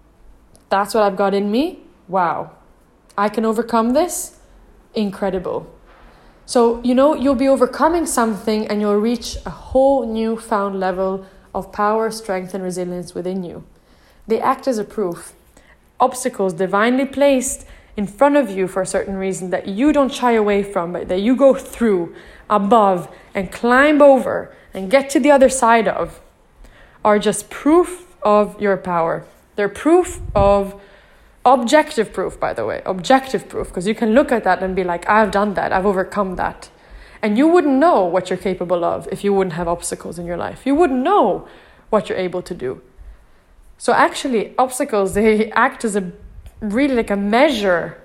that's what I've got in me. Wow, I can overcome this. Incredible. So, you know, you'll be overcoming something and you'll reach a whole newfound level of power, strength, and resilience within you. They act as a proof. Obstacles divinely placed in front of you for a certain reason that you don't shy away from, but that you go through, above, and climb over and get to the other side of, are just proof of your power. They're proof of, objective proof, by the way, objective proof, because you can look at that and be like, I've done that, I've overcome that. And you wouldn't know what you're capable of if you wouldn't have obstacles in your life. You wouldn't know what you're able to do. So actually, obstacles, they act as a really like a measure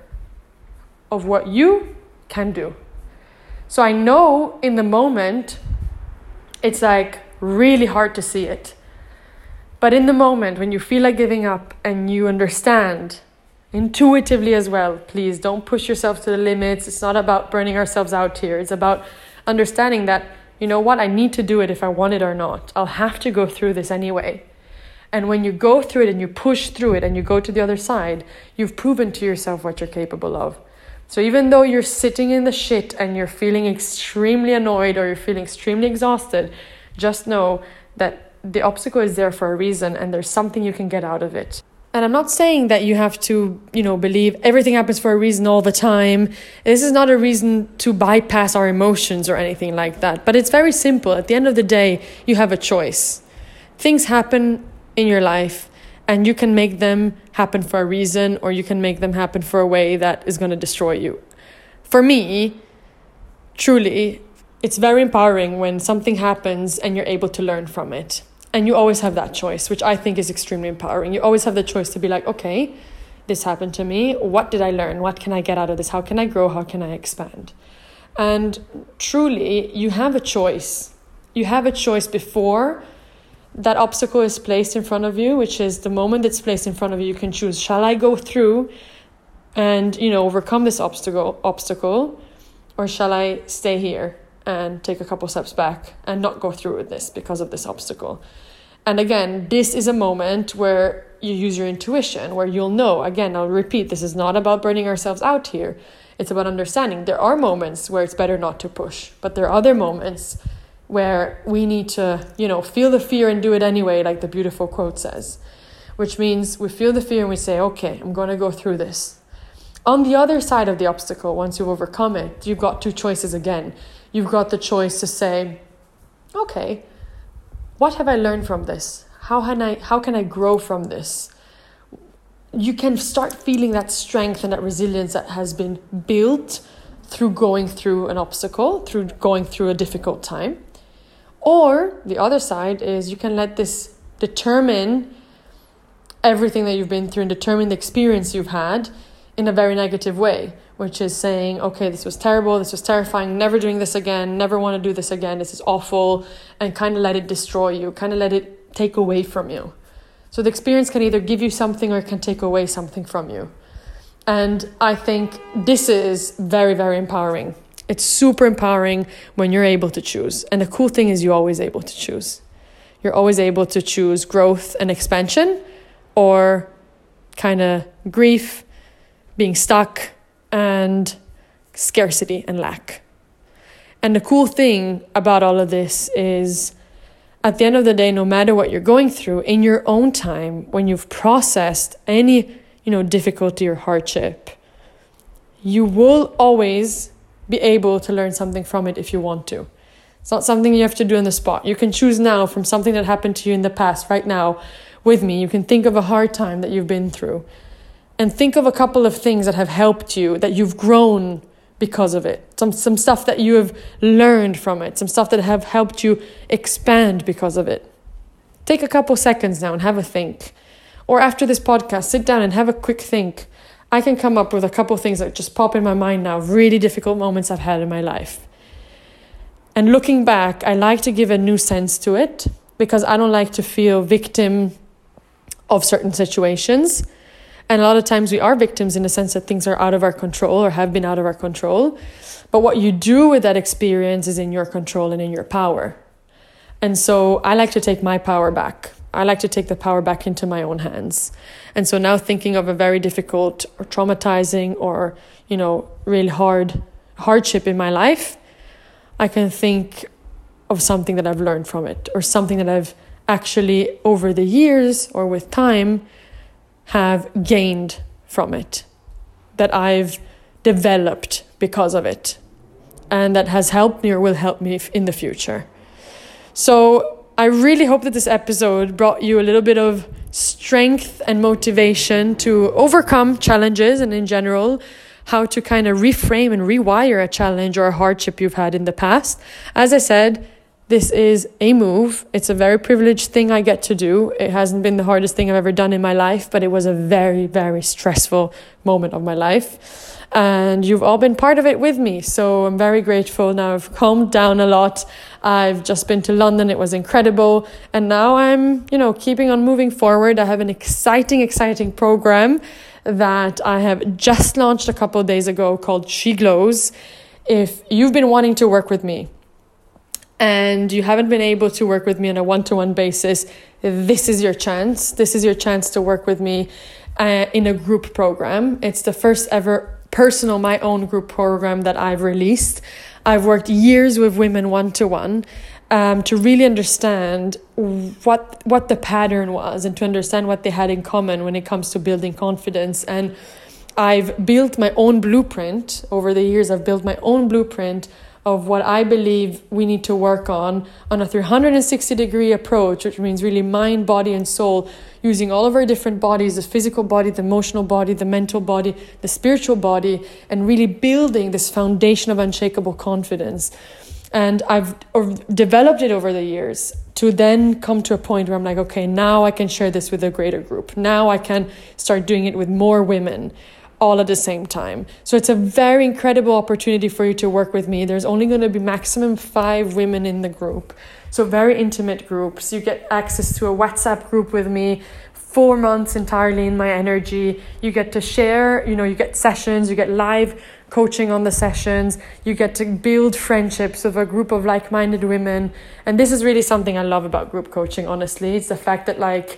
of what you can do. So I know in the moment, it's like really hard to see it. But in the moment, when you feel like giving up and you understand intuitively as well, please don't push yourself to the limits. It's not about burning ourselves out here. It's about understanding that, you know what, I need to do it if I want it or not. I'll have to go through this anyway. And when you go through it and you push through it and you go to the other side, you've proven to yourself what you're capable of. So even though you're sitting in the shit and you're feeling extremely annoyed or you're feeling extremely exhausted, just know that the obstacle is there for a reason and there's something you can get out of it. And I'm not saying that you have to, you know, believe everything happens for a reason all the time. This is not a reason to bypass our emotions or anything like that. But it's very simple. At the end of the day, you have a choice. Things happen in your life and you can make them happen for a reason, or you can make them happen for a way that is going to destroy you. For me, truly, it's very empowering when something happens and you're able to learn from it. And you always have that choice, which I think is extremely empowering. You always have the choice to be like, okay, this happened to me. What did I learn? What can I get out of this? How can I grow? How can I expand? And truly, you have a choice. You have a choice before that obstacle is placed in front of you, which is the moment it's placed in front of you, you can choose, shall I go through and, you know, overcome this obstacle, obstacle, or shall I stay here and take a couple steps back and not go through with this because of this obstacle? And again, this is a moment where you use your intuition, where you'll know. Again, I'll repeat, this is not about burning ourselves out here. It's about understanding. There are moments where it's better not to push, but there are other moments where we need to, you know, feel the fear and do it anyway, like the beautiful quote says, which means we feel the fear and we say, okay, I'm going to go through this. On the other side of the obstacle, once you've overcome it, you've got two choices again. You've got the choice to say, okay, what have I learned from this? How can I, how can I grow from this? You can start feeling that strength and that resilience that has been built through going through an obstacle, through going through a difficult time. Or the other side is you can let this determine everything that you've been through and determine the experience you've had in a very negative way, which is saying, okay, this was terrible, this was terrifying, never doing this again, never want to do this again, this is awful, and kind of let it destroy you, kind of let it take away from you. So the experience can either give you something or it can take away something from you. And I think this is very, very empowering. It's super empowering when you're able to choose. And the cool thing is you're always able to choose. You're always able to choose growth and expansion, or kind of grief, being stuck, and scarcity and lack. And the cool thing about all of this is, at the end of the day, no matter what you're going through, in your own time, when you've processed any, you know, difficulty or hardship, you will always be able to learn something from it if you want to. It's not something you have to do on the spot. You can choose now from something that happened to you in the past, right now, with me. You can think of a hard time that you've been through. And think of a couple of things that have helped you, that you've grown because of it. Some some stuff that you have learned from it. Some stuff that have helped you expand because of it. Take a couple seconds now and have a think. Or after this podcast, sit down and have a quick think. I can come up with a couple of things that just pop in my mind now, really difficult moments I've had in my life. And looking back, I like to give a new sense to it, because I don't like to feel victim of certain situations. And a lot of times we are victims in the sense that things are out of our control or have been out of our control. But what you do with that experience is in your control and in your power. And so I like to take my power back. I like to take the power back into my own hands. And so now thinking of a very difficult or traumatizing or, you know, really hard, hardship in my life, I can think of something that I've learned from it, or something that I've actually over the years or with time have gained from it, that I've developed because of it, and that has helped me or will help me in the future. So I really hope that this episode brought you a little bit of strength and motivation to overcome challenges, and in general, how to kind of reframe and rewire a challenge or a hardship you've had in the past. As I said, this is a move. It's a very privileged thing I get to do. It hasn't been the hardest thing I've ever done in my life, but it was a very, very stressful moment of my life. And you've all been part of it with me. So I'm very grateful. Now I've calmed down a lot. I've just been to London. It was incredible. And now I'm, you know, keeping on moving forward. I have an exciting, exciting program that I have just launched a couple of days ago called She Glows. If you've been wanting to work with me and you haven't been able to work with me on a one-to-one basis, this is your chance. This is your chance to work with me uh, in a group program. It's the first ever personal, my own group program that I've released. I've worked years with women one-to-one um, to really understand what what the pattern was, and to understand what they had in common when it comes to building confidence. And I've built my own blueprint. Over the years, I've built my own blueprint of what I believe we need to work on, on a three hundred sixty degree approach, which means really mind, body, and soul, using all of our different bodies, the physical body, the emotional body, the mental body, the spiritual body, and really building this foundation of unshakable confidence. And I've developed it over the years to then come to a point where I'm like, okay, now I can share this with a greater group. Now I can start doing it with more women, all at the same time. So it's a very incredible opportunity for you to work with me. There's only going to be maximum five women in the group. So very intimate groups. You get access to a WhatsApp group with me, four months entirely in my energy. You get to share, you know, you get sessions, you get live coaching on the sessions. You get to build friendships with a group of like-minded women. And this is really something I love about group coaching, honestly. It's the fact that like,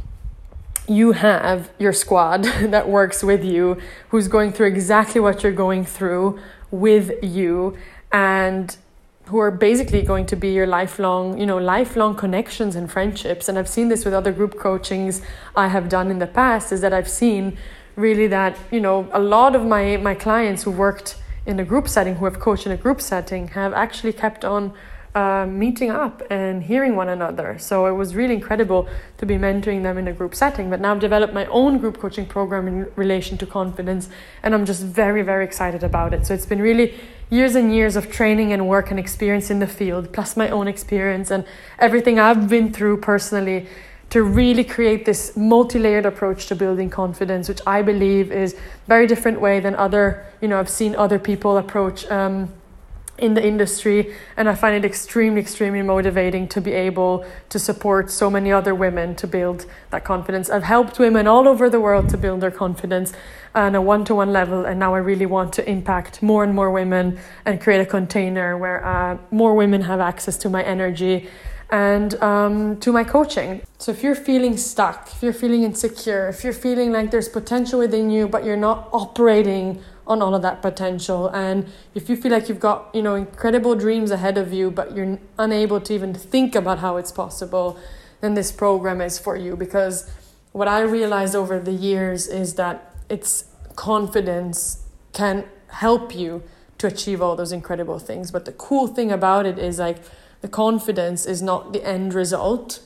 you have your squad that works with you, who's going through exactly what you're going through with you, and who are basically going to be your lifelong, you know, lifelong connections and friendships. And I've seen this with other group coachings I have done in the past, is that I've seen really that, you know, a lot of my, my clients who worked in a group setting, who have coached in a group setting, have actually kept on Uh, meeting up and hearing one another. So it was really incredible to be mentoring them in a group setting. But now I've developed my own group coaching program in relation to confidence, and I'm just very, very excited about it. So it's been really years and years of training and work and experience in the field, plus my own experience and everything I've been through personally, to really create this multi-layered approach to building confidence, which I believe is very different way than other, you know, I've seen other people approach um in the industry, and I find it extremely, extremely motivating to be able to support so many other women to build that confidence. I've helped women all over the world to build their confidence on a one-to-one level, and now I really want to impact more and more women and create a container where uh, more women have access to my energy and um, to my coaching. So if you're feeling stuck, if you're feeling insecure, if you're feeling like there's potential within you, but you're not operating on all of that potential, and if you feel like you've got, you know, incredible dreams ahead of you, but you're unable to even think about how it's possible, then this program is for you. Because what I realized over the years is that it's confidence can help you to achieve all those incredible things. But the cool thing about it is like, the confidence is not the end result.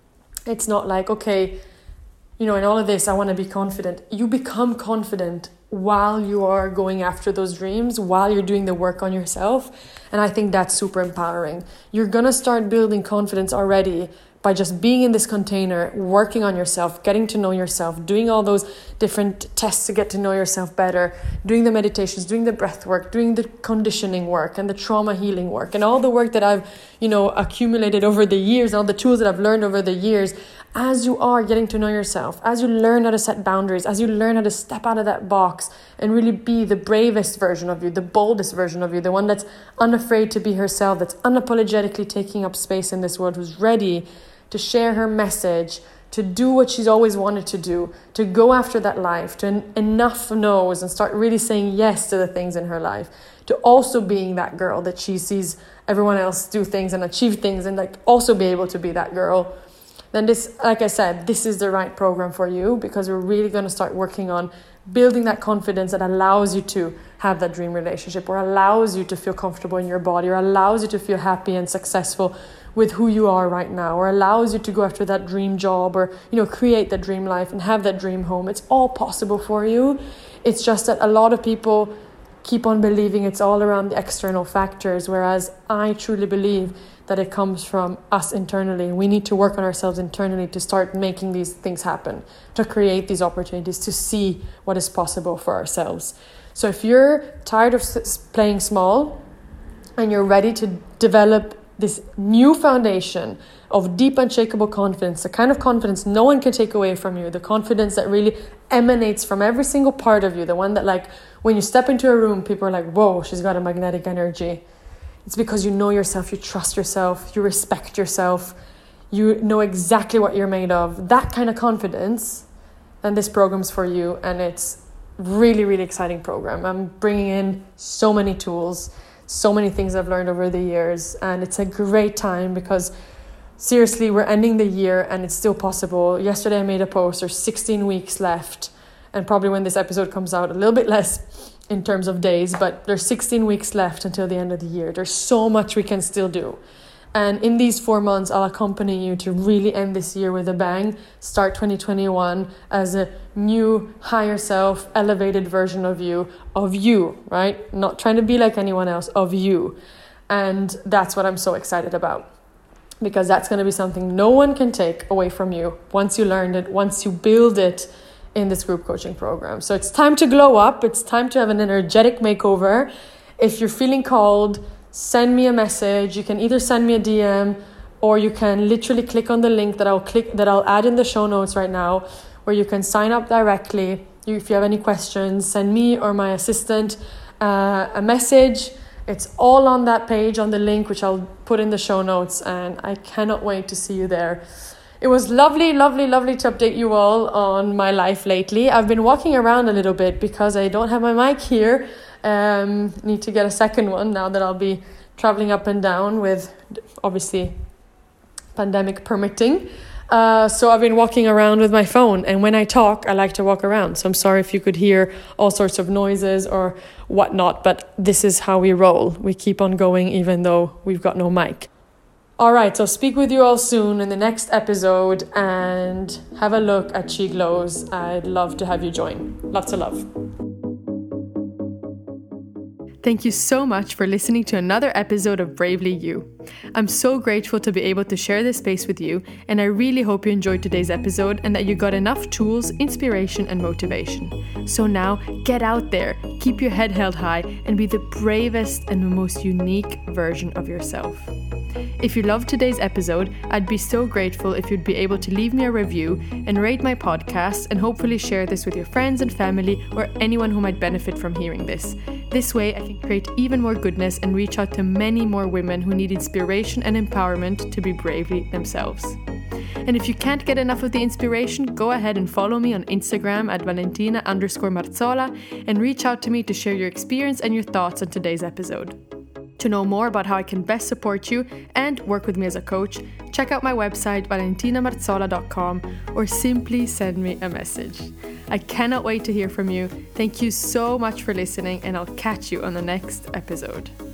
It's not like, okay, you know, in all of this, I want to be confident. You become confident while you are going after those dreams, while you're doing the work on yourself. And I think that's super empowering. You're going to start building confidence already by just being in this container, working on yourself, getting to know yourself, doing all those different tests to get to know yourself better, doing the meditations, doing the breath work, doing the conditioning work and the trauma healing work, and all the work that I've, you know, accumulated over the years, all the tools that I've learned over the years. As you are getting to know yourself, as you learn how to set boundaries, as you learn how to step out of that box and really be the bravest version of you, the boldest version of you, the one that's unafraid to be herself, that's unapologetically taking up space in this world, who's ready to share her message to do what she's always wanted to do, to go after that life, to en- enough no's and start really saying yes to the things in her life, to also being that girl that she sees everyone else do things and achieve things and like also be able to be that girl, then this, like I said, this is the right program for you, because we're really going to start working on building that confidence that allows you to have that dream relationship, or allows you to feel comfortable in your body, or allows you to feel happy and successful with who you are right now, or allows you to go after that dream job, or, you know, create that dream life and have that dream home. It's all possible for you. It's just that a lot of people keep on believing it's all around the external factors, whereas I truly believe that it comes from us internally. We need to work on ourselves internally to start making these things happen, to create these opportunities, to see what is possible for ourselves. So if you're tired of s- playing small and you're ready to develop this new foundation of deep, unshakable confidence, the kind of confidence no one can take away from you, the confidence that really emanates from every single part of you, the one that, like, when you step into a room, people are like, whoa, she's got a magnetic energy. It's because you know yourself, you trust yourself, you respect yourself, you know exactly what you're made of. That kind of confidence, then this program's for you, and it's really, really exciting program. I'm bringing in so many tools, so many things I've learned over the years, and it's a great time because seriously, we're ending the year and it's still possible. Yesterday I made a post, there's sixteen weeks left, and probably when this episode comes out, a little bit less in terms of days, but there's sixteen weeks left until the end of the year. There's so much we can still do. And in these four months, I'll accompany you to really end this year with a bang, start twenty twenty-one as a new, higher self, elevated version of you, of you, right? Not trying to be like anyone else, of you. And that's what I'm so excited about, because that's going to be something no one can take away from you once you learned it, once you build it in this group coaching program. So it's time to glow up. It's time to have an energetic makeover. If you're feeling called, send me a message. You can either send me a D M, or you can literally click on the link that I'll click that I'll add in the show notes right now, where you can sign up directly. You, if you have any questions, send me or my assistant uh, a message. It's all on that page, on the link, which I'll put in the show notes, and I cannot wait to see you there. It was lovely, lovely, lovely to update you all on my life lately. I've been walking around a little bit because I don't have my mic here. Um, need to get a second one now that I'll be traveling up and down with, obviously, pandemic permitting. Uh, so I've been walking around with my phone, and when I talk, I like to walk around. So I'm sorry if you could hear all sorts of noises or whatnot, but this is how we roll. We keep on going even though we've got no mic. All right, so speak with you all soon in the next episode, and have a look at She Glows. I'd love to have you join. Lots of love. Thank you so much for listening to another episode of Bravely You. I'm so grateful to be able to share this space with you, and I really hope you enjoyed today's episode and that you got enough tools, inspiration, and motivation. So now, get out there, keep your head held high, and be the bravest and the most unique version of yourself. If you loved today's episode, I'd be so grateful if you'd be able to leave me a review and rate my podcast, and hopefully share this with your friends and family or anyone who might benefit from hearing this. This way I can create even more goodness and reach out to many more women who need inspiration and empowerment to be bravely themselves. And if you can't get enough of the inspiration, go ahead and follow me on Instagram at Valentina underscore Marzola and reach out to me to share your experience and your thoughts on today's episode. To know more about how I can best support you and work with me as a coach, check out my website valentina marzola dot com or simply send me a message. I cannot wait to hear from you. Thank you so much for listening, and I'll catch you on the next episode.